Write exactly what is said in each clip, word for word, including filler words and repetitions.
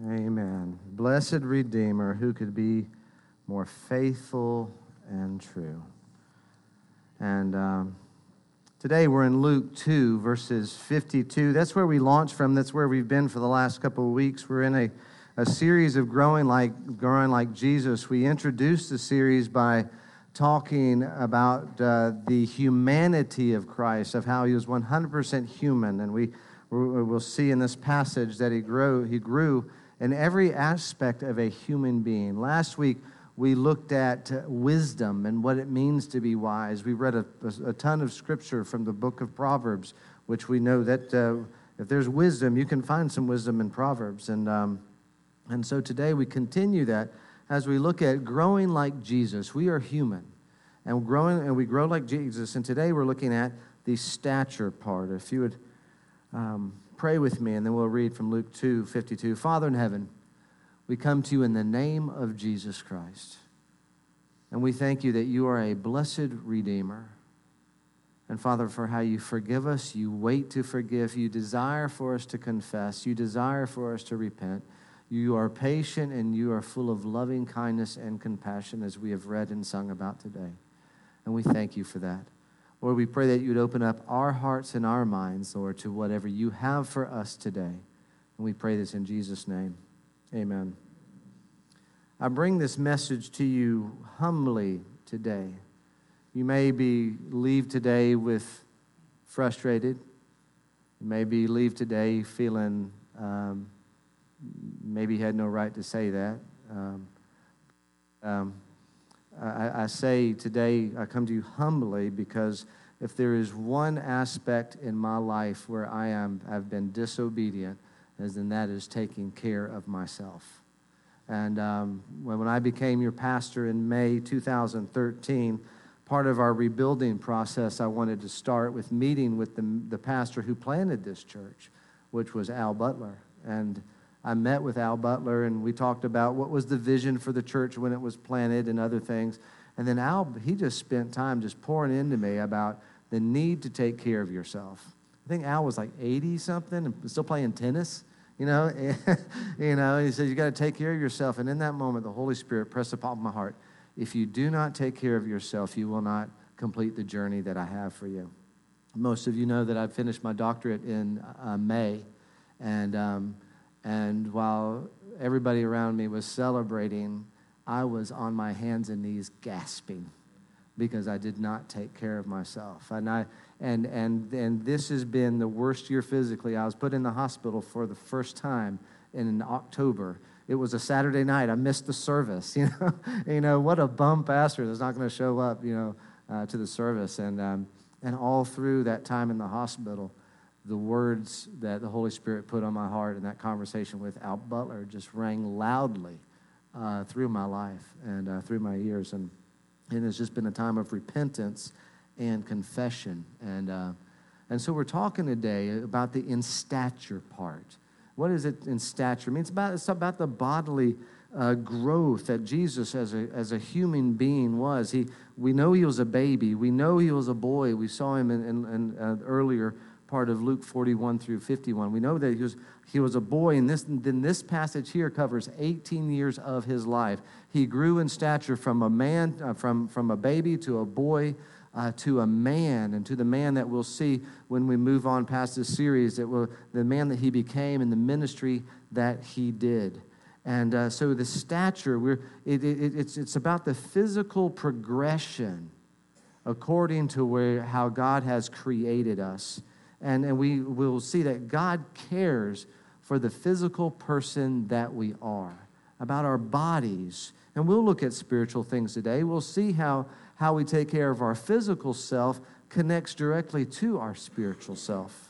Amen. Blessed Redeemer, who could be more faithful and true. And um, today we're in Luke two, verses fifty-two. That's where we launched from. That's where we've been for the last couple of weeks. We're in a, a series of growing like growing like Jesus. We introduced the series by talking about uh, the humanity of Christ, of how he was one hundred percent human. And we we'll see in this passage that he grew, he grew in every aspect of a human being. Last week, we looked at wisdom and what it means to be wise. We read a, a ton of scripture from the book of Proverbs, which we know that uh, if there's wisdom, you can find some wisdom in Proverbs. And um, and so today we continue that as we look at growing like Jesus. We are human, and growing, and we grow like Jesus. And today we're looking at the stature part. If you would um, pray with me, and then we'll read from Luke two fifty-two. Father in heaven, we come to you in the name of Jesus Christ, and we thank you that you are a blessed Redeemer. And Father, for how you forgive us, you wait to forgive, you desire for us to confess, you desire for us to repent. You are patient and you are full of loving kindness and compassion, as we have read and sung about today. And we thank you for that. Lord, we pray that you would open up our hearts and our minds, Lord, to whatever you have for us today. And we pray this in Jesus' name. Amen. I bring this message to you humbly today. You may be leave today with frustrated. You may be leave today feeling um, maybe you had no right to say that. Um, um, I, I say today, I come to you humbly because if there is one aspect in my life where I am, I've been disobedient, as then that is taking care of myself. And um, when, when I became your pastor in May two thousand thirteen, part of our rebuilding process, I wanted to start with meeting with the, the pastor who planted this church, which was Al Butler. And I met with Al Butler, and we talked about what was the vision for the church when it was planted and other things. And then Al, he just spent time just pouring into me about the need to take care of yourself. I think Al was like eighty-something and still playing tennis, you know. you know, he said, you got to take care of yourself. And in that moment, the Holy Spirit pressed upon my heart, if you do not take care of yourself, you will not complete the journey that I have for you. Most of you know that I finished my doctorate in uh, May, and um, And while everybody around me was celebrating, I was on my hands and knees gasping because I did not take care of myself. And I and and and this has been the worst year physically. I was put in the hospital for the first time in October. It was a Saturday night. I missed the service. You know, you know what a bum pastor that's not going to show up. You know, uh, to the service. And um, and all through that time in the hospital, the words that the Holy Spirit put on my heart in that conversation with Al Butler just rang loudly uh, through my life and uh, through my ears. And, and it's just been a time of repentance and confession. And uh, and so we're talking today about the in stature part. What is it in stature? I mean, it's about, it's about the bodily uh, growth that Jesus as a as a human being was. He We know he was a baby. We know he was a boy. We saw him in, in, in uh, earlier part of Luke forty-one through fifty-one. We know that he was he was a boy, and this then this passage here covers eighteen years of his life. He grew in stature from a man, uh, from from a baby to a boy, uh, to a man, and to the man that we'll see when we move on past this series. That will the man that he became and the ministry that he did. And uh, so the stature, we're it, it, it's it's about the physical progression according to where how God has created us. And, and we will see that God cares for the physical person that we are, about our bodies. And we'll look at spiritual things today. We'll see how, how we take care of our physical self connects directly to our spiritual self.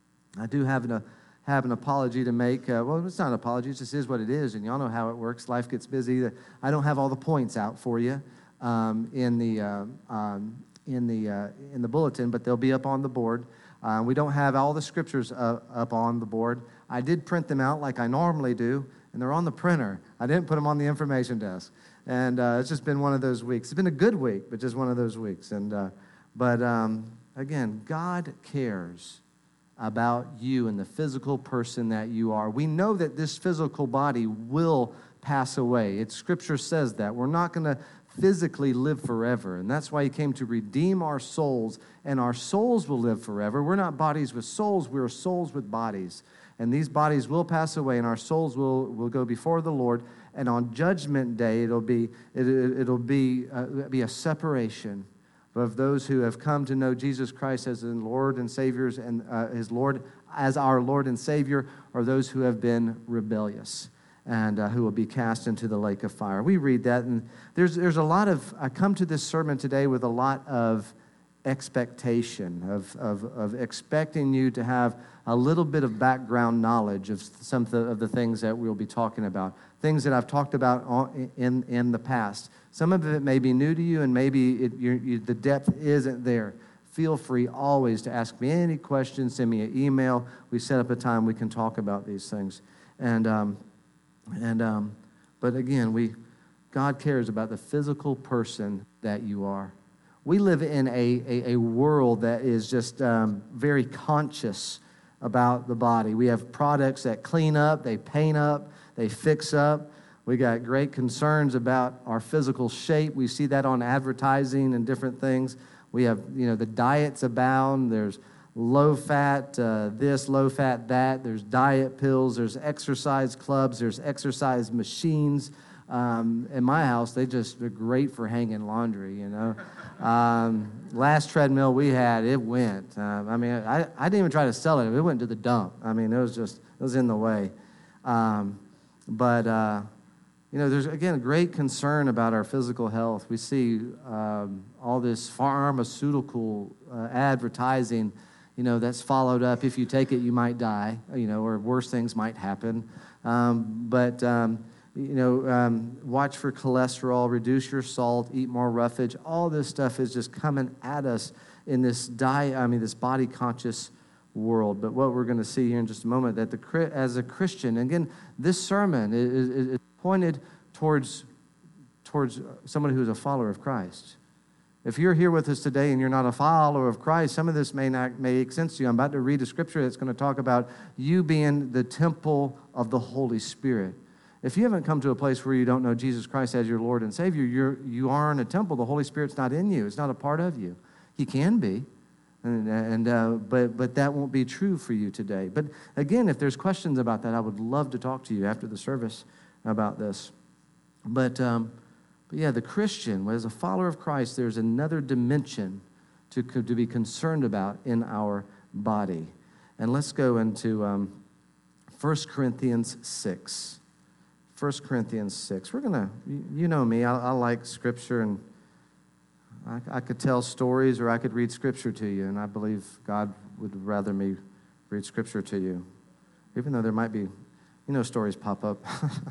I do have an, have an apology to make. Uh, well, it's not an apology. It just is what it is. And y'all know how it works. Life gets busy. I don't have all the points out for you um, in the uh, um, in the uh, in the bulletin, but they'll be up on the board. Uh, we don't have all the scriptures uh, up on the board. I did print them out like I normally do, and they're on the printer. I didn't put them on the information desk. And uh, it's just been one of those weeks. It's been a good week, but just one of those weeks. And uh, But um, again, God cares about you and the physical person that you are. We know that this physical body will pass away. It's Scripture says that. We're not going to physically live forever, and that's why he came to redeem our souls, and our souls will live forever. We're not bodies with souls, we're souls with bodies, and these bodies will pass away, and our souls will, will go before the Lord, and on Judgment Day, it'll be, it, it'll be, uh, be a separation of those who have come to know Jesus Christ as the Lord and Savior, and uh, his Lord as our Lord and Savior, or those who have been rebellious and uh, who will be cast into the lake of fire. We read that, and there's there's a lot of, I come to this sermon today with a lot of expectation, of, of, of expecting you to have a little bit of background knowledge of some of the, of the things that we'll be talking about, things that I've talked about in, in the past. Some of it may be new to you, and maybe it, you, you, the depth isn't there. Feel free always to ask me any questions, send me an email. We set up a time we can talk about these things. And um, and um, but again, we God cares about the physical person that you are. We live in a, a, a world that is just um, very conscious about the body. We have products that clean up, they paint up, they fix up. We got great concerns about our physical shape. We see that on advertising and different things. We have, you know, the diets abound. There's low-fat uh, this, low-fat that. There's diet pills. There's exercise clubs. There's exercise machines. Um, in my house, they just are great for hanging laundry, you know. Um, last treadmill we had, it went. Uh, I mean, I, I didn't even try to sell it. It went to the dump. I mean, it was just, it was in the way. Um, but, uh, you know, there's, again, a great concern about our physical health. We see um, all this pharmaceutical uh, advertising, you know, that's followed up. If you take it, you might die, you know, or worse things might happen. Um, but, um, you know, um, watch for cholesterol, reduce your salt, eat more roughage. All this stuff is just coming at us in this diet, I mean, this body-conscious world. But what we're going to see here in just a moment, that the as a Christian, again, this sermon is, is, is pointed towards, towards someone who is a follower of Christ. If you're here with us today and you're not a follower of Christ, some of this may not make sense to you. I'm about to read a scripture that's going to talk about you being the temple of the Holy Spirit. If you haven't come to a place where you don't know Jesus Christ as your Lord and Savior, you're, you are in a temple. The Holy Spirit's not in you. It's not a part of you. He can be, and, and uh, but, but that won't be true for you today. But again, if there's questions about that, I would love to talk to you after the service about this. But, um, but yeah, the Christian, as a follower of Christ, there's another dimension to, to be concerned about in our body. And let's go into um, First Corinthians six. First Corinthians six. We're going to, you know me, I, I like Scripture, and I, I could tell stories or I could read Scripture to you, and I believe God would rather me read Scripture to you, even though there might be, you know, stories pop up.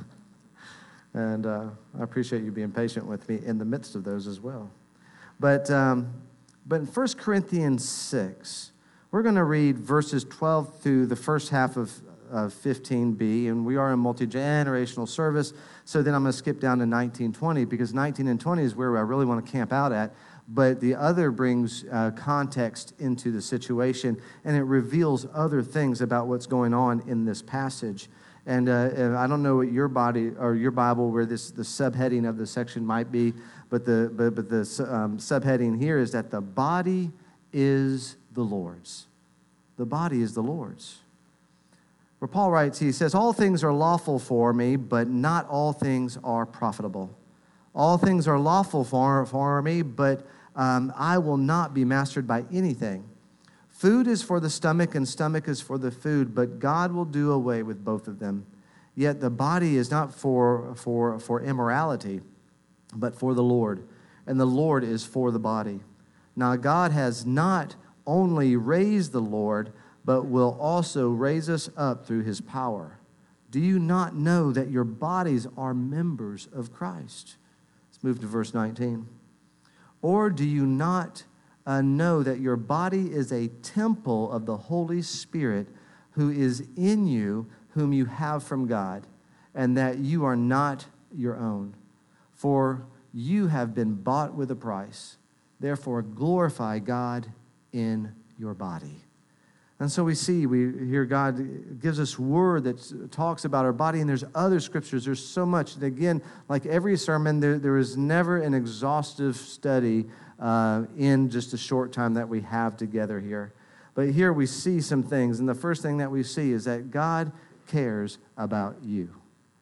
And uh, I appreciate you being patient with me in the midst of those as well. But, um, but in First Corinthians six, we're going to read verses twelve through the first half of Of fifteen b, and we are a multi-generational service, so then I'm going to skip down to nineteen twenty, because nineteen and twenty is where I really want to camp out at, but the other brings uh, context into the situation, and it reveals other things about what's going on in this passage. And uh, I don't know what your body or your Bible, where this the subheading of the section might be, but the but, but the um, subheading here is that the body is the Lord's. The body is the Lord's. Where Paul writes, he says, all things are lawful for me, but not all things are profitable. All things are lawful for, for me, but um, I will not be mastered by anything. Food is for the stomach, and stomach is for the food, but God will do away with both of them. Yet the body is not for, for, for immorality, but for the Lord, and the Lord is for the body. Now God has not only raised the Lord, but will also raise us up through his power. Do you not know that your bodies are members of Christ? Let's move to verse nineteen. Or do you not uh, know that your body is a temple of the Holy Spirit who is in you, whom you have from God, and that you are not your own? For you have been bought with a price. Therefore glorify God in your body. And so we see, we hear God gives us word that talks about our body, and there's other scriptures. There's so much. And again, like every sermon, there, there is never an exhaustive study uh, in just a short time that we have together here. But here we see some things, and the first thing that we see is that God cares about you.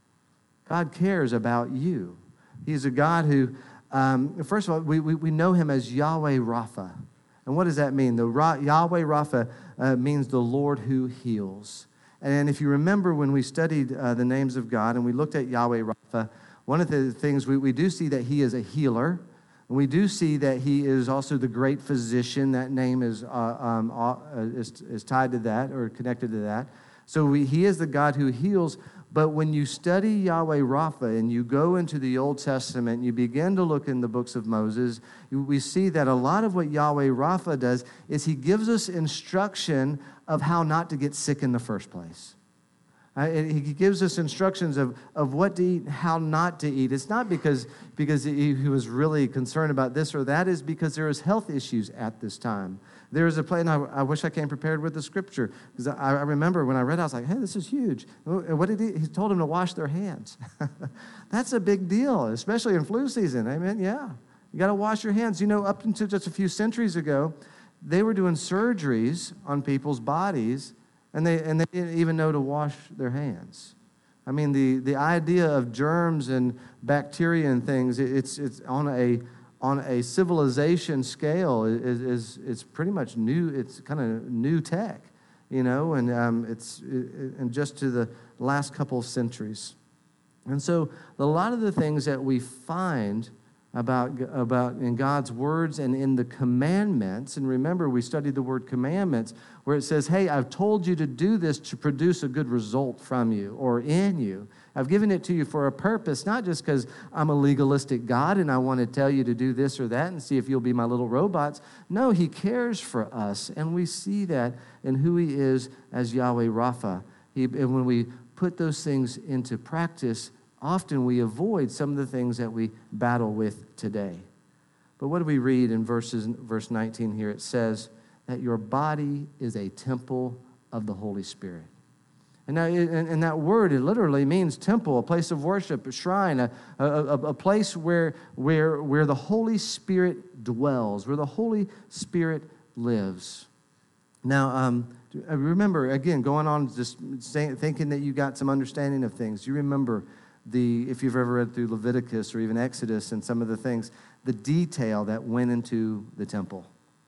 God cares about you. He's a God who, um, first of all, we, we, we know him as Yahweh Rapha. And what does that mean? The Ra- Yahweh Rapha uh, means the Lord who heals. And if you remember when we studied uh, the names of God and we looked at Yahweh Rapha, one of the things we, we do see that he is a healer. And we do see that he is also the great physician. That name is, uh, um, uh, is, is tied to that or connected to that. So we, he is the God who heals. But when you study Yahweh Rapha and you go into the Old Testament and you begin to look in the books of Moses, we see that a lot of what Yahweh Rapha does is he gives us instruction of how not to get sick in the first place. Uh, he gives us instructions of, of what to eat and how not to eat. It's not because, because he, he was really concerned about this or that. It's because there was health issues at this time. There was a place, and I, I wish I came prepared with the scripture, because I, I remember when I read it, I was like, hey, this is huge. And what did he, he told them to wash their hands. That's a big deal, especially in flu season. Amen, yeah. You got to wash your hands. You know, up until just a few centuries ago, they were doing surgeries on people's bodies, and they and they didn't even know to wash their hands. I mean, the, the idea of germs and bacteria and things, it, it's it's on a on a civilization scale is is it's pretty much new. It's kind of new tech, you know, and um, it's it, and just to the last couple of centuries. And so a lot of the things that we find about, about in God's words and in the commandments, and remember we studied the word commandments, where it says, hey, I've told you to do this to produce a good result from you or in you. I've given it to you for a purpose, not just because I'm a legalistic God and I want to tell you to do this or that and see if you'll be my little robots. No, he cares for us, and we see that in who he is as Yahweh Rapha. He, and when we put those things into practice, often we avoid some of the things that we battle with today. But what do we read in verses, verse nineteen here? It says that your body is a temple of the Holy Spirit. And, now, and, and that word, it literally means temple, a place of worship, a shrine, a, a, a place where, where, where the Holy Spirit dwells, where the Holy Spirit lives. Now, um, remember, again, going on just saying, thinking that you got some understanding of things. You remember the, if you've ever read through Leviticus or even Exodus and some of the things, the detail that went into the temple.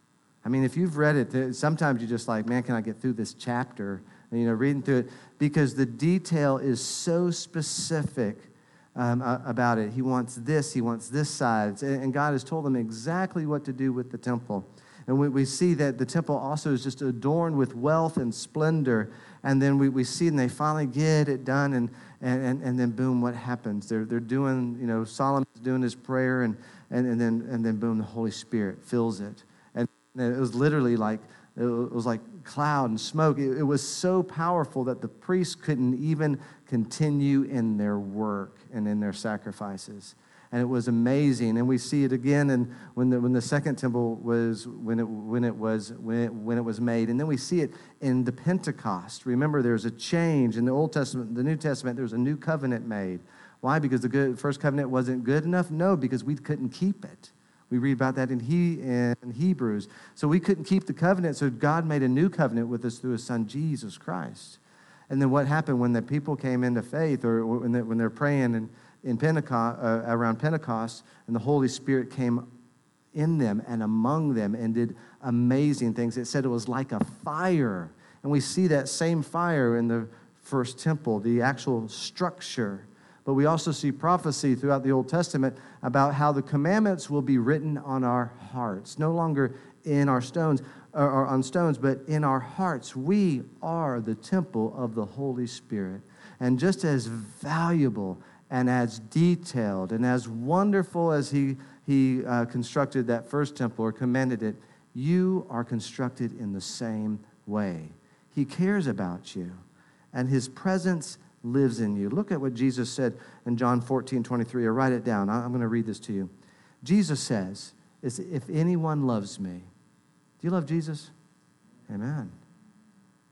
I mean, if you've read it, sometimes you're just like, man, can I get through this chapter? And, you know, reading through it, because the detail is so specific um, about it. He wants this, he wants this side. And God has told them exactly what to do with the temple. And we, we see that the temple also is just adorned with wealth and splendor. And then we, we see, and they finally get it done, and and and, and then boom, what happens? They're they're doing, you know, Solomon's doing his prayer, and and, and then and then boom, the Holy Spirit fills it. And it was literally like it was like cloud and smoke. It, it was so powerful that the priests couldn't even continue in their work and in their sacrifices. And it was amazing, and we see it again. And when the when the second temple was when it when it was when it, when it was made, and then we see it in the Pentecost. Remember, there's a change in the Old Testament, the New Testament. There's a new covenant made. Why? Because the good, first covenant wasn't good enough? No, because we couldn't keep it. We read about that in he in Hebrews. So we couldn't keep the covenant. So God made a new covenant with us through His Son Jesus Christ. And then what happened when the people came into faith, or when they, when they're praying and in Pentecost, uh, around Pentecost, and the Holy Spirit came in them and among them and did amazing things. It said it was like a fire. And we see that same fire in the first temple, the actual structure. But we also see prophecy throughout the Old Testament about how the commandments will be written on our hearts, no longer in our stones or, or on stones, but in our hearts. We are the temple of the Holy Spirit. And just as valuable and as detailed and as wonderful as he, he uh, constructed that first temple or commended it, you are constructed in the same way. He cares about you, and His presence lives in you. Look at what Jesus said in John fourteen twenty-three, or write it down. I'm going to read this to you. Jesus says, if anyone loves me. Do you love Jesus? Amen.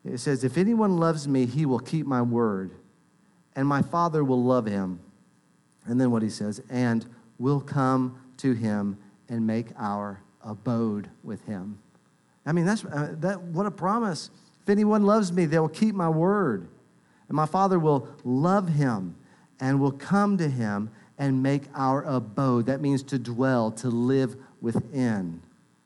It says, if anyone loves me, he will keep my word, and my Father will love him. And then what he says, and will come to him and make our abode with him. I mean, that's uh, that. What a promise. If anyone loves me, they will keep my word, and my Father will love him and will come to him and make our abode. That means to dwell, to live within.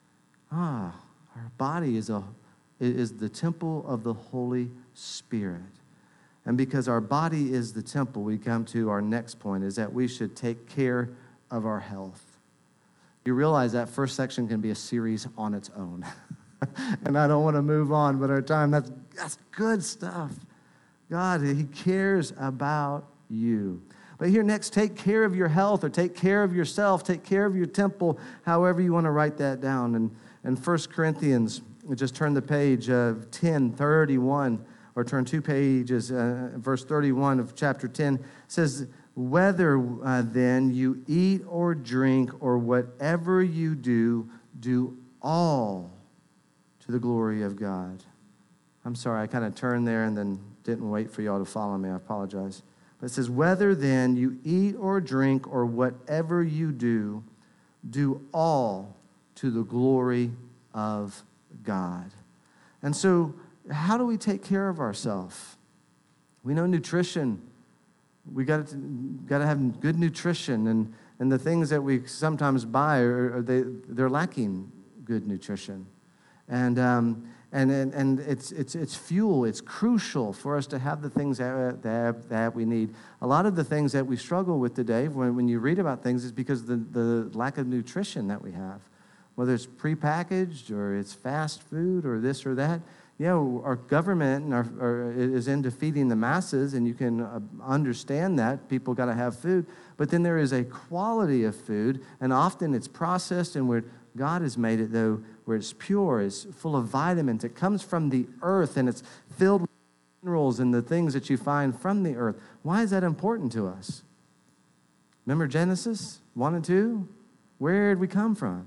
Ah, our body is a is the temple of the Holy Spirit. And because our body is the temple, we come to our next point, is that we should take care of our health. You realize that first section can be a series on its own. And I don't want to move on, but our time, that's, that's good stuff. God, he cares about you. But here next, take care of your health, or take care of yourself, take care of your temple, however you want to write that down. And in First Corinthians, just turn the page of ten thirty-one, or turn two pages, uh, verse thirty-one of chapter ten, says, whether uh, then you eat or drink or whatever you do, do all to the glory of God. I'm sorry, I kind of turned there and then didn't wait for y'all to follow me. I apologize. But it says, whether then you eat or drink or whatever you do, do all to the glory of God. And so, how do we take care of ourselves? We know nutrition. We got to got to have good nutrition, and, and the things that we sometimes buy are, are they they're lacking good nutrition, and um, and and and it's it's it's fuel. It's crucial for us to have the things that that, that we need. A lot of the things that we struggle with today, when when you read about things, is because of the the lack of nutrition that we have, whether it's prepackaged or it's fast food or this or that. Yeah, our government and our, our, is into feeding the masses, and you can uh, understand that. People got to have food. But then there is a quality of food, and often it's processed, and where God has made it, though, where it's pure, it's full of vitamins. It comes from the earth, and it's filled with minerals and the things that you find from the earth. Why is that important to us? Remember Genesis one and two? Where did we come from?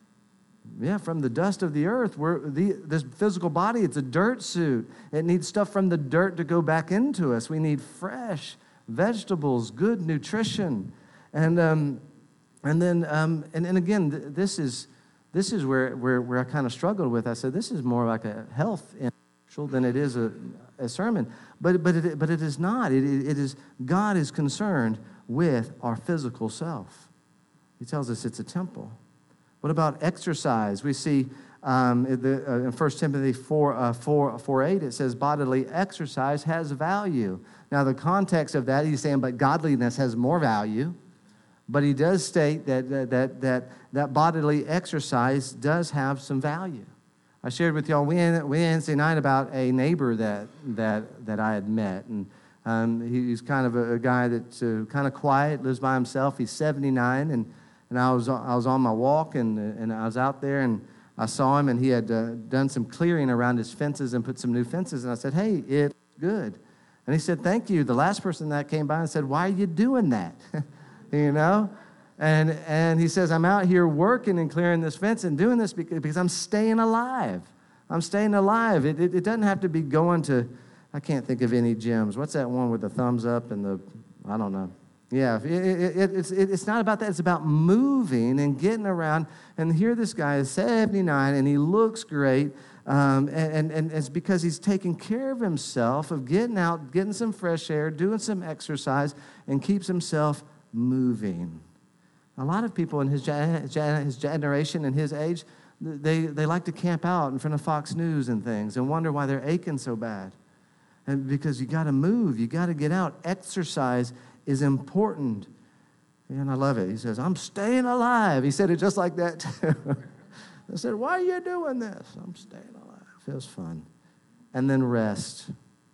Yeah, from the dust of the earth. We're the, this physical body, it's a dirt suit. It needs stuff from the dirt to go back into us. We need fresh vegetables, good nutrition. And um, and then, um, and, and again, th- this is this is where, where, where I kind of struggled with. I said, this is more like a health issue than it is a, a sermon. But, but, it, but it is not. It, it is, God is concerned with our physical self. He tells us it's a temple. What about exercise? We see um, in, the, uh, in First Timothy four, uh, four, four, eight, it says bodily exercise has value. Now, the context of that, he's saying, but godliness has more value. But he does state that that that that, that bodily exercise does have some value. I shared with y'all Wednesday night about a neighbor that that that I had met, and um, he's kind of a, a guy that's uh, kind of quiet, lives by himself. He's seventy-nine, and And I was I was on my walk, and and I was out there, and I saw him, and he had uh, done some clearing around his fences and put some new fences. And I said, hey, it's good. And he said, thank you. The last person that came by and said, why are you doing that? you know? And and he says, I'm out here working and clearing this fence and doing this because, because I'm staying alive. I'm staying alive. It, it, it doesn't have to be going to, I can't think of any gyms. What's that one with the thumbs up and the, I don't know. Yeah, it, it, it, it's, it, it's not about that. It's about moving and getting around. And here this guy is seventy-nine, and he looks great. Um, and, and, and it's because he's taking care of himself, of getting out, getting some fresh air, doing some exercise, and keeps himself moving. A lot of people in his, his generation and his age, they, they like to camp out in front of Fox News and things and wonder why they're aching so bad. And because you got to move, you got to get out. Exercise is important. And I love it. He says, I'm staying alive. He said it just like that too. I said, why are you doing this? I'm staying alive. Feels fun. And then rest.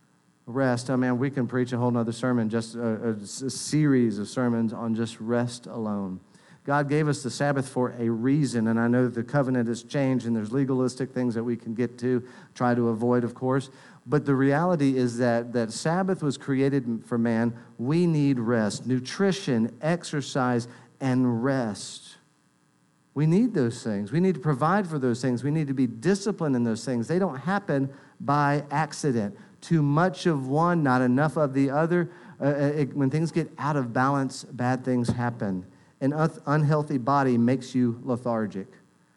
Rest. I mean, we can preach a whole nother sermon, just a, a, a series of sermons on just rest alone. God gave us the Sabbath for a reason, and I know the covenant has changed, and there's legalistic things that we can get to, try to avoid, of course. But the reality is that, that Sabbath was created for man. We need rest, nutrition, exercise, and rest. We need those things. We need to provide for those things. We need to be disciplined in those things. They don't happen by accident. Too much of one, not enough of the other. Uh, it, when things get out of balance, bad things happen. An un- unhealthy body makes you lethargic.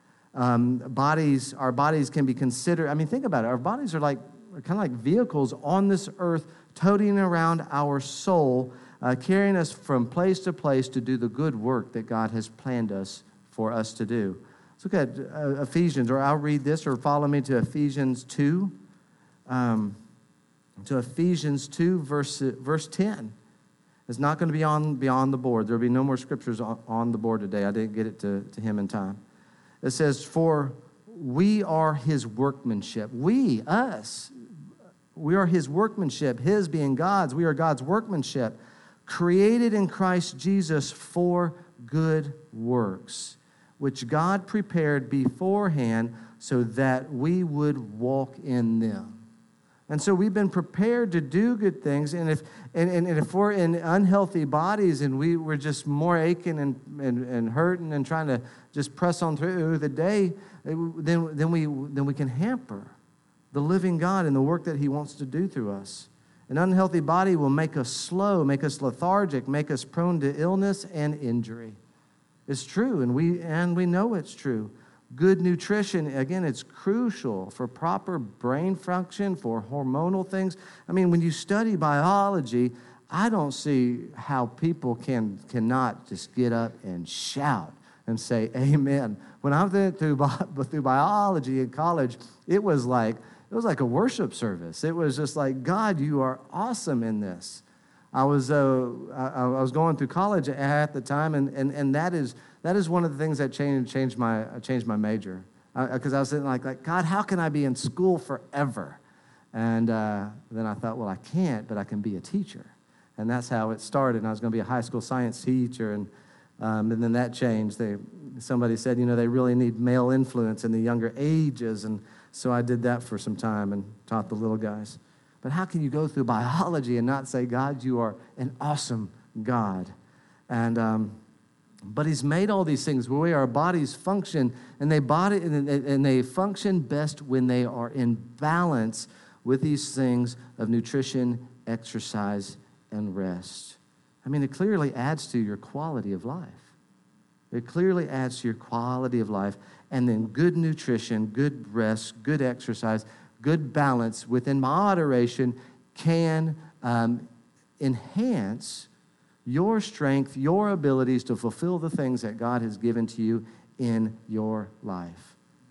Um, bodies, our bodies can be considered, I mean, think about it. Our bodies are like, kind of like vehicles on this earth, toting around our soul, uh, carrying us from place to place to do the good work that God has planned us for us to do. Let's look at uh, Ephesians, or I'll read this, or follow me to Ephesians two. Um, to Ephesians two, verse, verse ten. It's not going to be on beyond the board. There will be no more scriptures on, on the board today. I didn't get it to, to him in time. It says, for we are his workmanship. We, us, we are his workmanship, his being God's. We are God's workmanship, created in Christ Jesus for good works, which God prepared beforehand so that we would walk in them. And so we've been prepared to do good things. And if and, and, and if we're in unhealthy bodies and we were just more aching and, and, and hurting and trying to just press on through the day, then, then, we, then we can hamper the living God and the work that he wants to do through us. An unhealthy body will make us slow, make us lethargic, make us prone to illness and injury. It's true, and we and we know it's true. Good nutrition, again, it's crucial for proper brain function, for hormonal things. I mean, when you study biology, I don't see how people can cannot just get up and shout and say amen. When I went through, through biology in college, it was like it was like a worship service. It was just like, God, you are awesome in this. I was uh, I, I was going through college at the time, and, and, and that is that is one of the things that changed changed my changed my major, because uh, I was sitting like like God, how can I be in school forever? And uh, then I thought, well, I can't, but I can be a teacher, and that's how it started. And I was going to be a high school science teacher, and um, and then that changed. They somebody said, you know, they really need male influence in the younger ages, and so I did that for some time and taught the little guys. But how can you go through biology and not say, God, you are an awesome God? And um, but he's made all these things where our bodies function, and they body and they, and they function best when they are in balance with these things of nutrition, exercise, and rest. I mean, it clearly adds to your quality of life. It clearly adds to your quality of life. And then good nutrition, good rest, good exercise, good balance within moderation can um, enhance your strength, your abilities to fulfill the things that God has given to you in your life.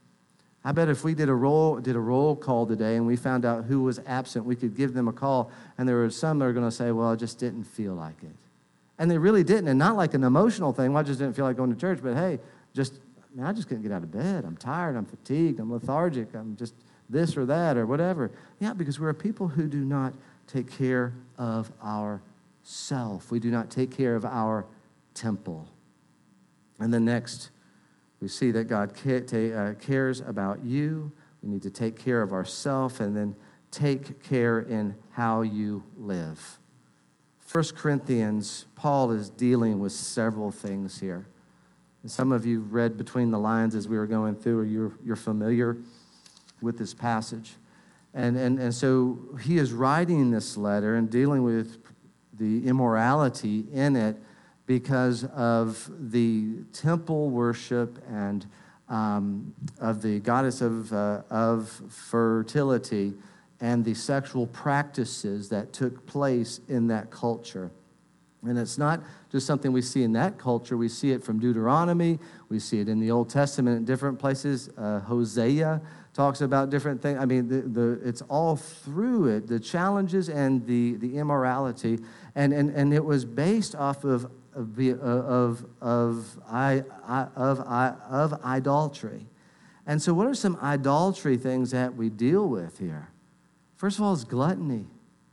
I bet if we did a roll did a roll call today and we found out who was absent, we could give them a call, and there were some that are going to say, well, I just didn't feel like it. And they really didn't, and not like an emotional thing. Well, I just didn't feel like going to church, but hey, just, man, I just couldn't get out of bed. I'm tired, I'm fatigued, I'm lethargic, I'm just this or that or whatever. Yeah, because we're a people who do not take care of ourself. We do not take care of our temple. And then next, we see that God cares about you. We need to take care of ourselves and then take care in how you live. First Corinthians, Paul is dealing with several things here. And some of you read between the lines as we were going through, or you're, you're familiar with this passage. And, and, and so he is writing this letter and dealing with the immorality in it because of the temple worship and um, of the goddess of, uh, of fertility and the sexual practices that took place in that culture. And it's not just something we see in that culture. We see it from Deuteronomy. We see it in the Old Testament in different places. Uh, Hosea talks about different things. I mean, the, the, it's all through it, the challenges and the, the immorality. And, and, and it was based off of of of of, I, I, of, I, of idolatry. And so what are some idolatry things that we deal with here? First of all is gluttony.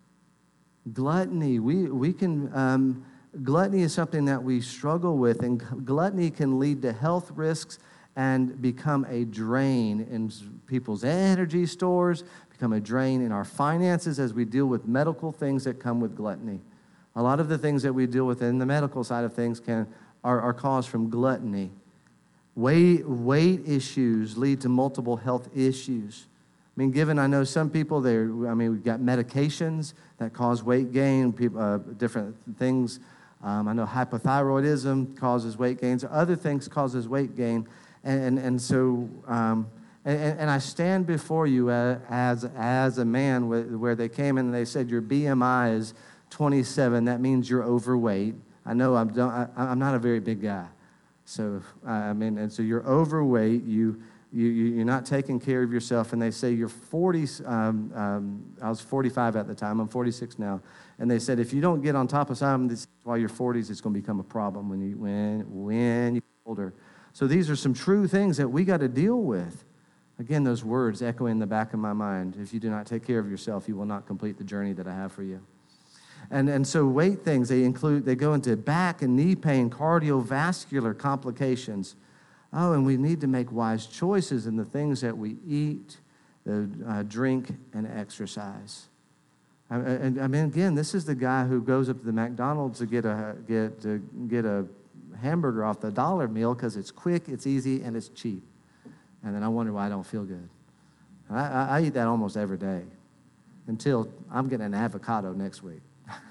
Gluttony. We, we can, um, gluttony is something that we struggle with, and gluttony can lead to health risks and become a drain in people's energy stores, become a drain in our finances as we deal with medical things that come with gluttony. A lot of the things that we deal with in the medical side of things can are, are caused from gluttony. Weight, weight issues lead to multiple health issues. I mean, given I know some people, they I mean, we've got medications that cause weight gain, people, uh, different things. Um, I know hypothyroidism causes weight gains. Other things causes weight gain. And, and, and so, um, and, and I stand before you as, as a man where they came in and they said, your B M I is twenty-seven. That means you're overweight. I know I'm, don't, I, I'm not a very big guy. So, I mean, and so you're overweight. You... You, you're not taking care of yourself, and they say you're forty, um, um, I was forty-five at the time, I'm forty-six now, and they said if you don't get on top of something this, while you're forties, it's going to become a problem when you when when you get older. So these are some true things that we got to deal with. Again, those words echo in the back of my mind. If you do not take care of yourself, you will not complete the journey that I have for you. And and so weight things, they include, they go into back and knee pain, cardiovascular complications. Oh, and we need to make wise choices in the things that we eat, uh, drink, and exercise. I, I, I mean, again, this is the guy who goes up to the McDonald's to get a get to get a hamburger off the dollar meal because it's quick, it's easy, and it's cheap. And then I wonder why I don't feel good. I, I, I eat that almost every day until I'm getting an avocado next week.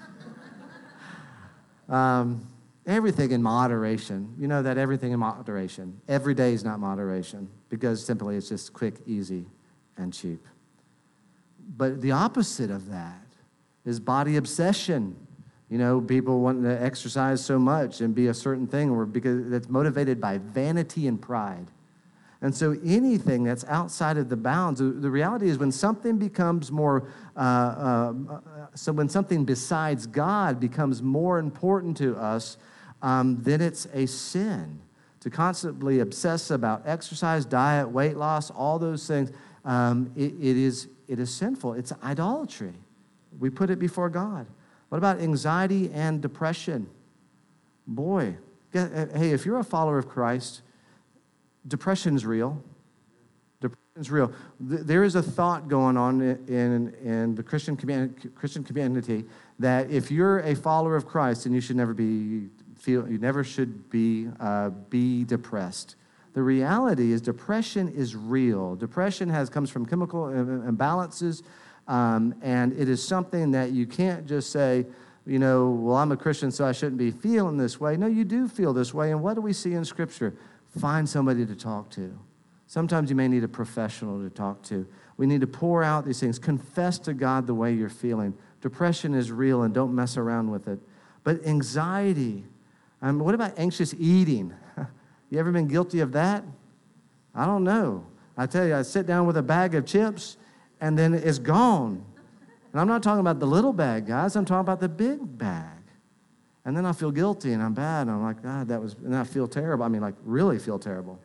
um. Everything in moderation. You know that everything in moderation. Every day is not moderation because simply it's just quick, easy, and cheap. But the opposite of that is body obsession. You know, people want to exercise so much and be a certain thing or because that's motivated by vanity and pride. And so anything that's outside of the bounds, the reality is when something becomes more, uh, uh, so when something besides God becomes more important to us, um, then it's a sin. To constantly obsess about exercise, diet, weight loss, all those things, um, it, it is it is sinful. It's idolatry. We put it before God. What about anxiety and depression? Boy, hey, if you're a follower of Christ, depression's real. Depression's real. There is a thought going on in, in the Christian community, Christian community that if you're a follower of Christ, then you should never be feel you never should be uh, be depressed. The reality is depression is real. Depression has comes from chemical imbalances, um, and it is something that you can't just say, you know, well, I'm a Christian, so I shouldn't be feeling this way. No, you do feel this way. And what do we see in Scripture? Find somebody to talk to. Sometimes you may need a professional to talk to. We need to pour out these things. Confess to God the way you're feeling. Depression is real, and don't mess around with it. But anxiety, um, what about anxious eating? You ever been guilty of that? I don't know. I tell you, I sit down with a bag of chips, and then it's gone. And I'm not talking about the little bag, guys. I'm talking about the big bag. And then I feel guilty, and I'm bad, and I'm like, God, that was, and I feel terrible. I mean, like, really feel terrible.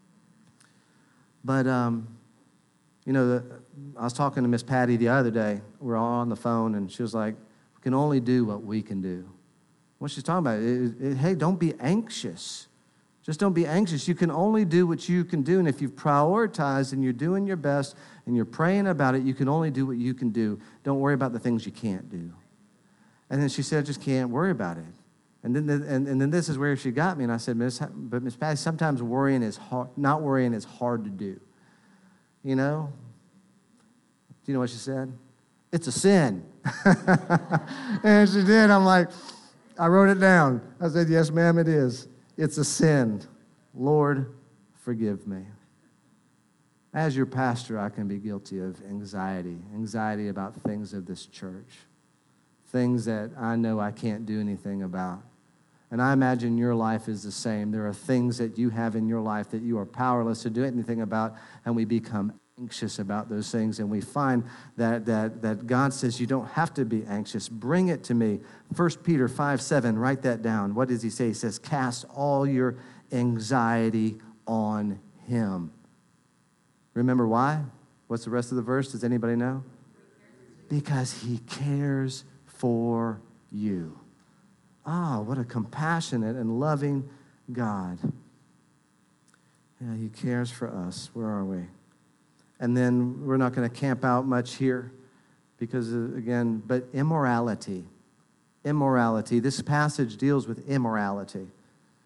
But, um, you know, the, I was talking to Miss Patty the other day. We were all on the phone, and she was like, we can only do what we can do. What she's talking about, is, is, hey, don't be anxious. Just don't be anxious. You can only do what you can do, and if you've prioritized and you're doing your best and you're praying about it, you can only do what you can do. Don't worry about the things you can't do. And then she said, I just can't worry about it. And then, and, and then this is where she got me, and I said, Miss, but Miss Patty, sometimes worrying is hard, not worrying is hard to do. You know? Do you know what she said? It's a sin. And she did. I'm like, I wrote it down. I said, yes, ma'am, it is. It's a sin. Lord, forgive me. As your pastor, I can be guilty of anxiety, anxiety about things of this church, things that I know I can't do anything about. And I imagine your life is the same. There are things that you have in your life that you are powerless to do anything about, and we become anxious about those things, and we find that that that God says you don't have to be anxious. Bring it to me. First Peter five seven, write that down. What does he say? He says, cast all your anxiety on him. Remember why? What's the rest of the verse? Does anybody know? Because he cares for you. Ah, what a compassionate and loving God. Yeah, he cares for us. Where are we? And then we're not going to camp out much here because, uh, again, but immorality. Immorality. This passage deals with immorality.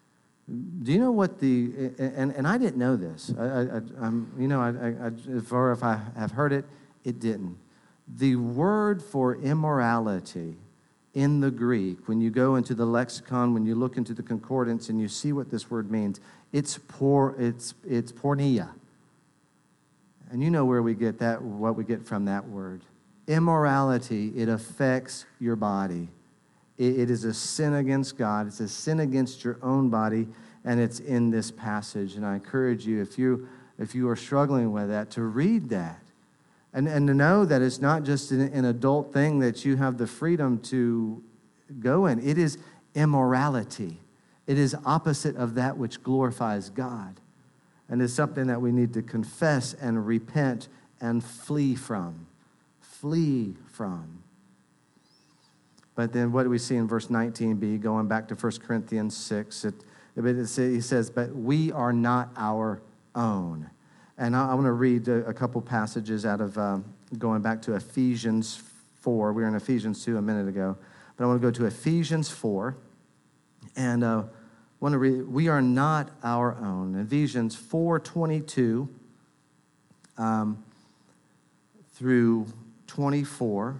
Do you know what the, and, and I didn't know this. I, I, I'm, you know, I, I, I, or if I have heard it, it didn't. The word for immorality in the Greek, when you go into the lexicon, when you look into the concordance and you see what this word means, it's por, it's, it's porneia. And you know where we get that, what we get from that word. Immorality, it affects your body. It is a sin against God. It's a sin against your own body, and it's in this passage. And I encourage you, if you if you are struggling with that, to read that, and and to know that it's not just an, an adult thing that you have the freedom to go in. It is immorality. It is opposite of that which glorifies God, and it's something that we need to confess and repent and flee from. Flee from. But then what do we see in verse nineteen b, going back to First Corinthians six? It, it, he says, but we are not our own. And I, I want to read a, a couple passages out of um, going back to Ephesians four. We were in Ephesians two a minute ago. But I want to go to Ephesians four. And I uh, want to read, we are not our own. Ephesians four twenty-two um, through twenty-four.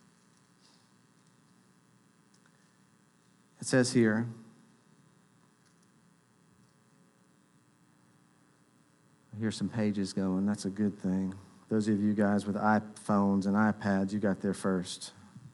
It says here, I hear some pages going. That's a good thing. Those of you guys with iPhones and iPads, you got there first.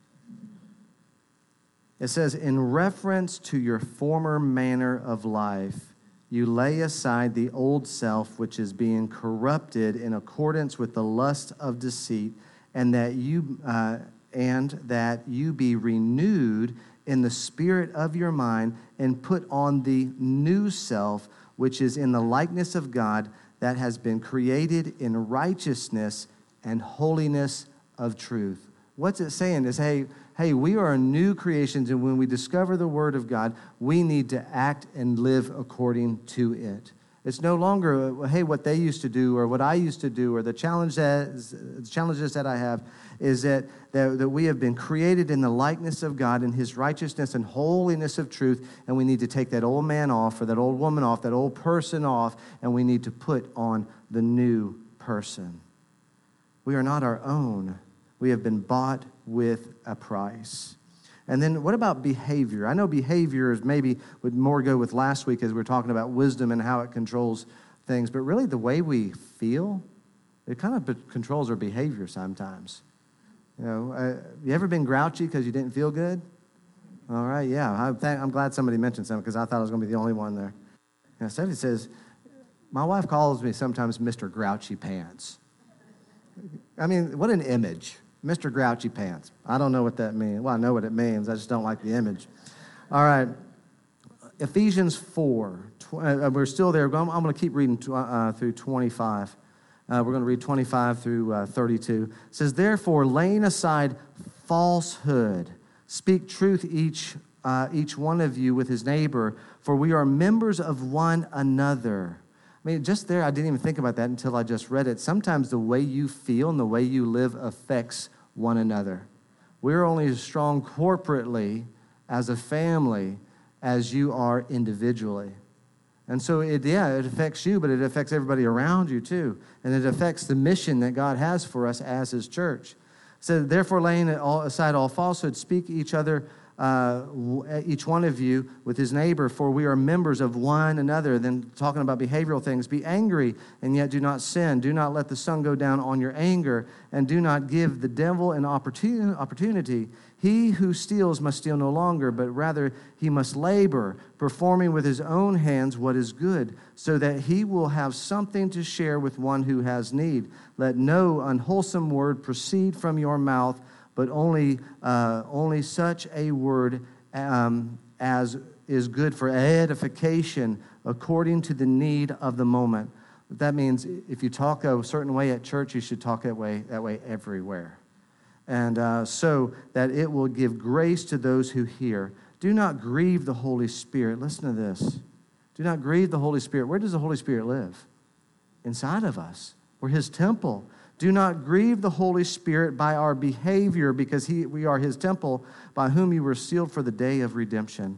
It says, in reference to your former manner of life, you lay aside the old self, which is being corrupted in accordance with the lust of deceit, and that you uh, and that you be renewed in the spirit of your mind, and put on the new self, which is in the likeness of God, that has been created in righteousness and holiness of truth. What's it saying is, hey, hey, we are new creations, and when we discover the Word of God, we need to act and live according to it. It's no longer, hey, what they used to do or what I used to do or the challenge that, the challenges that I have is that, that, that we have been created in the likeness of God in His righteousness and holiness of truth, and we need to take that old man off or that old woman off, that old person off, and we need to put on the new person. We are not our own. We have been bought with a price. And then what about behavior? I know behavior is maybe would more go with last week as we were talking about wisdom and how it controls things, but really the way we feel, it kind of controls our behavior sometimes. You know, uh, you ever been grouchy because you didn't feel good? All right, yeah. I'm, th- I'm glad somebody mentioned something because I thought I was going to be the only one there. You know, Stephanie says, my wife calls me sometimes Mister Grouchy Pants. I mean, what an image. Mister Grouchy Pants. I don't know what that means. Well, I know what it means. I just don't like the image. All right. Ephesians four. Tw- uh, we're still there. I'm, I'm going to keep reading tw- uh, through twenty-five. Uh, we're going to read twenty-five through uh, thirty-two. It says, therefore, laying aside falsehood, speak truth each, uh, each one of you with his neighbor, for we are members of one another. I mean, just there, I didn't even think about that until I just read it. Sometimes the way you feel and the way you live affects one another. We're only as strong corporately as a family as you are individually. And so, it, yeah, it affects you, but it affects everybody around you too. And it affects the mission that God has for us as His church. So, therefore, laying aside all falsehood, speak each other Uh, each one of you with his neighbor, for we are members of one another. Then talking about behavioral things, be angry and yet do not sin. Do not let the sun go down on your anger, and do not give the devil an opportunity. He who steals must steal no longer, but rather he must labor, performing with his own hands what is good, so that he will have something to share with one who has need. Let no unwholesome word proceed from your mouth, but only uh, only such a word um, as is good for edification according to the need of the moment. That means if you talk a certain way at church, you should talk that way that way everywhere. And uh, so that it will give grace to those who hear. Do not grieve the Holy Spirit. Listen to this. Do not grieve the Holy Spirit. Where does the Holy Spirit live? Inside of us. We're His temple. Do not grieve the Holy Spirit by our behavior, because he, we are His temple, by whom you were sealed for the day of redemption.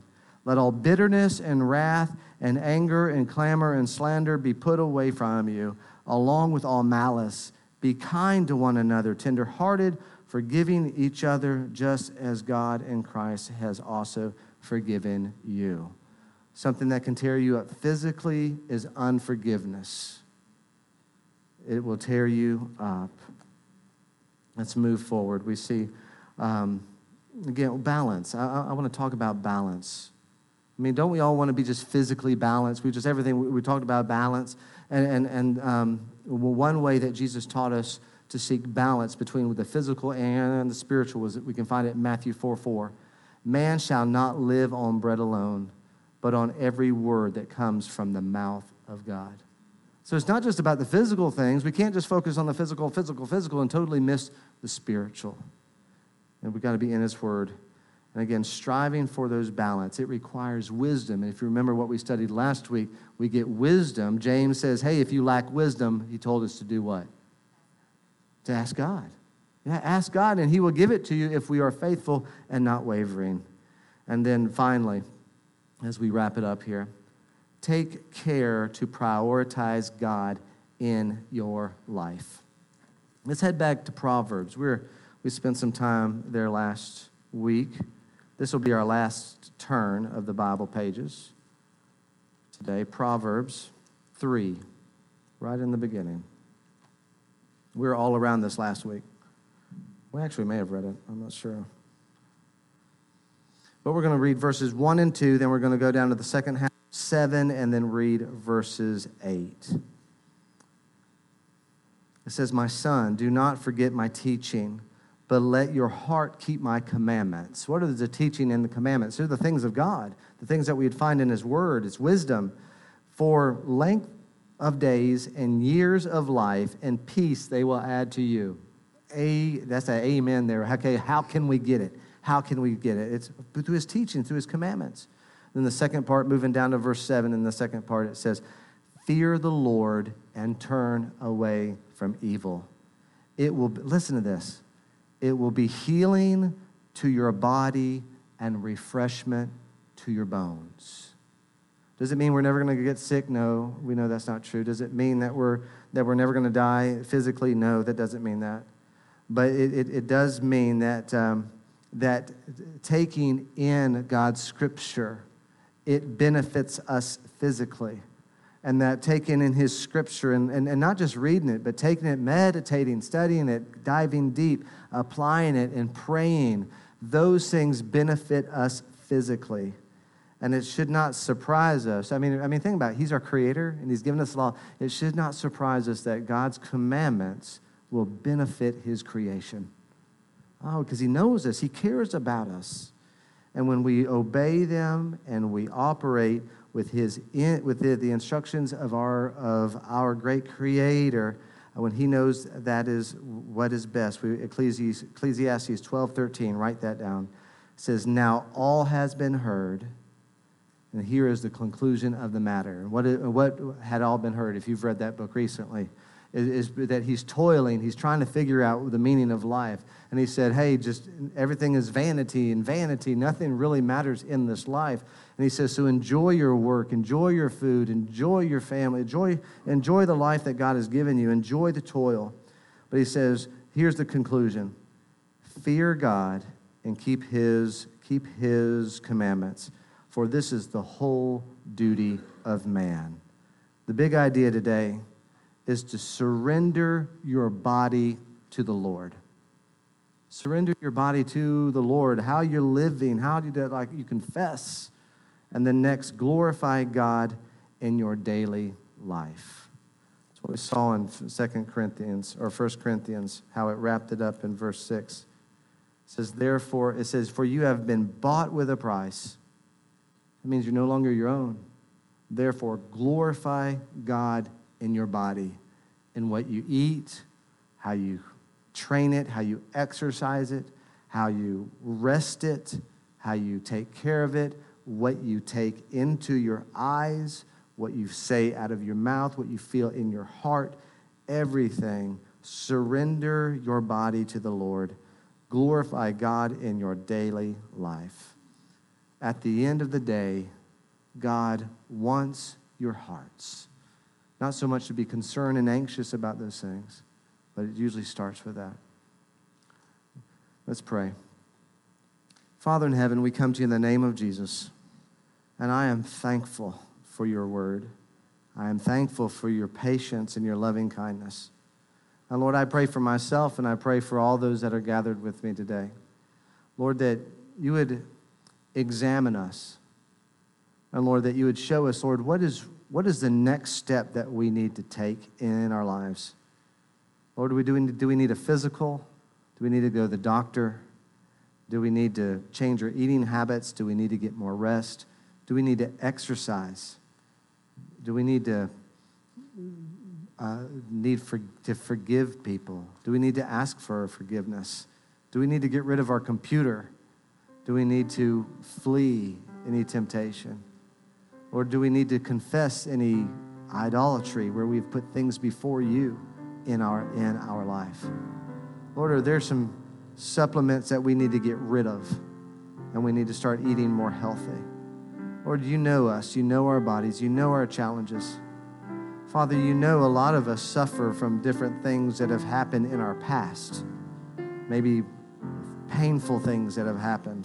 Let all bitterness and wrath and anger and clamor and slander be put away from you, along with all malice. Be kind to one another, tender-hearted, forgiving each other, just as God in Christ has also forgiven you. Something that can tear you up physically is unforgiveness. It will tear you up. Let's move forward. We see, um, again, balance. I, I want to talk about balance. I mean, don't we all want to be just physically balanced? We just, everything, we, we talked about balance. And, and, and um, one way that Jesus taught us to seek balance between the physical and the spiritual was that we can find it in Matthew four four. Man shall not live on bread alone, but on every word that comes from the mouth of God. So it's not just about the physical things. We can't just focus on the physical, physical, physical, and totally miss the spiritual. And we've got to be in His Word. And again, striving for those balance, it requires wisdom. And if you remember what we studied last week, we get wisdom. James says, hey, if you lack wisdom, he told us to do what? To ask God. Yeah, ask God, and He will give it to you if we are faithful and not wavering. And then finally, as we wrap it up here, take care to prioritize God in your life. Let's head back to Proverbs. We're, we spent some time there last week. This will be our last turn of the Bible pages today. Proverbs three, right in the beginning. We were all around this last week. We actually may have read it. I'm not sure. But we're going to read verses one and two, then we're going to go down to the second half, seven, and then read verses eight. It says, my son, do not forget my teaching, but let your heart keep my commandments. What are the teaching and the commandments? They're the things of God, the things that we'd find in His Word. It's wisdom. For length of days and years of life and peace they will add to you. A, that's an amen there. Okay, how can we get it? How can we get it? It's through His teaching, through His commandments. Then the second part, moving down to verse seven, in the second part it says, fear the Lord and turn away from evil. It will, listen to this, it will be healing to your body and refreshment to your bones. Does it mean we're never going to get sick? No, we know that's not true. Does it mean that we're that we're never going to die physically? No, that doesn't mean that. But it, it, it does mean that um, that taking in God's Scripture, it benefits us physically. And that taking in His Scripture, and, and, and not just reading it, but taking it, meditating, studying it, diving deep, applying it, and praying, those things benefit us physically. And it should not surprise us. I mean, I mean, think about it. He's our Creator, and He's given us the law. It should not surprise us that God's commandments will benefit His creation. Oh, because He knows us. He cares about us. And when we obey them and we operate with his in, with the, the instructions of our of our great Creator, when He knows that is what is best. We, Ecclesiastes, Ecclesiastes twelve thirteen, write that down. It says, now all has been heard, and here is the conclusion of the matter. What, what had all been heard, if you've read that book recently, is, is that he's toiling. He's trying to figure out the meaning of life. And he said, hey, just everything is vanity and vanity. Nothing really matters in this life. And he says, so enjoy your work, enjoy your food, enjoy your family, enjoy, enjoy the life that God has given you, enjoy the toil. But he says, here's the conclusion. Fear God and keep his, keep his commandments, for this is the whole duty of man. The big idea today is to surrender your body to the Lord. Surrender your body to the Lord, how you're living, how do you, like, you confess. And then next, glorify God in your daily life. That's what we saw in Second Corinthians, or First Corinthians, how it wrapped it up in verse six. It says, therefore, it says, for you have been bought with a price. It means you're no longer your own. Therefore, glorify God in your body, in what you eat, how you train it, how you exercise it, how you rest it, how you take care of it, what you take into your eyes, what you say out of your mouth, what you feel in your heart, everything. Surrender your body to the Lord. Glorify God in your daily life. at the end of the day, God wants your hearts. Not so much to be concerned and anxious about those things, but it usually starts with that. Let's pray. Father in heaven, we come to you in the name of Jesus, and I am thankful for your word. I am thankful for your patience and your loving kindness. And Lord, I pray for myself, and I pray for all those that are gathered with me today. Lord, that you would examine us. And Lord, that you would show us, Lord, what is what is the next step that we need to take in our lives? Lord, do we, do we, do we need a physical? Do we need to go to the doctor? Do we need to change our eating habits? Do we need to get more rest? Do we need to exercise? Do we need to uh, need for, to forgive people? Do we need to ask for forgiveness? Do we need to get rid of our computer? Do we need to flee any temptation? Or do we need to confess any idolatry where we've put things before you in our in our life? Lord, are there some supplements that we need to get rid of and we need to start eating more healthy? Lord, you know us. You know our bodies. You know our challenges. Father, you know a lot of us suffer from different things that have happened in our past, maybe painful things that have happened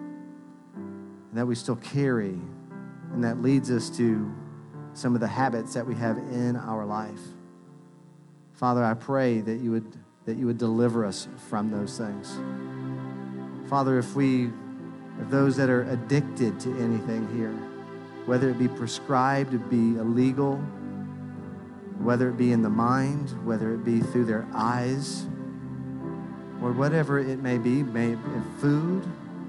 and that we still carry. And that leads us to some of the habits that we have in our life. Father, I pray that you would that you would deliver us from those things. Father, if we, if those that are addicted to anything here, whether it be prescribed, it be illegal, whether it be in the mind, whether it be through their eyes, or whatever it may be, may in food,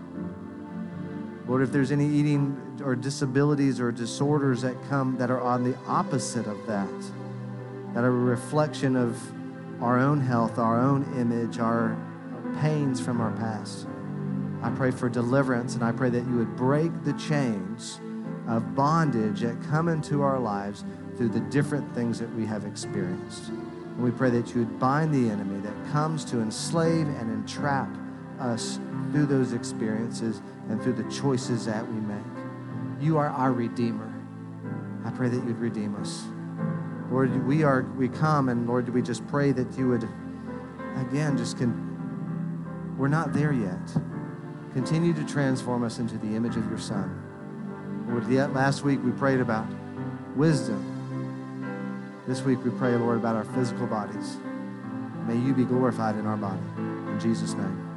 Lord, if there's any eating or disabilities or disorders that come that are on the opposite of that, that are a reflection of our own health, our own image, our pains from our past, I pray for deliverance, and I pray that you would break the chains of bondage that come into our lives through the different things that we have experienced. And we pray that you would bind the enemy that comes to enslave and entrap us through those experiences and through the choices that we make. You are our Redeemer. I pray that you'd redeem us. Lord, we are we come, and Lord, we just pray that you would, again, just can, we're not there yet. Continue to transform us into the image of your Son. Lord, yet last week we prayed about wisdom. This week we pray, Lord, about our physical bodies. May you be glorified in our body. In Jesus' name.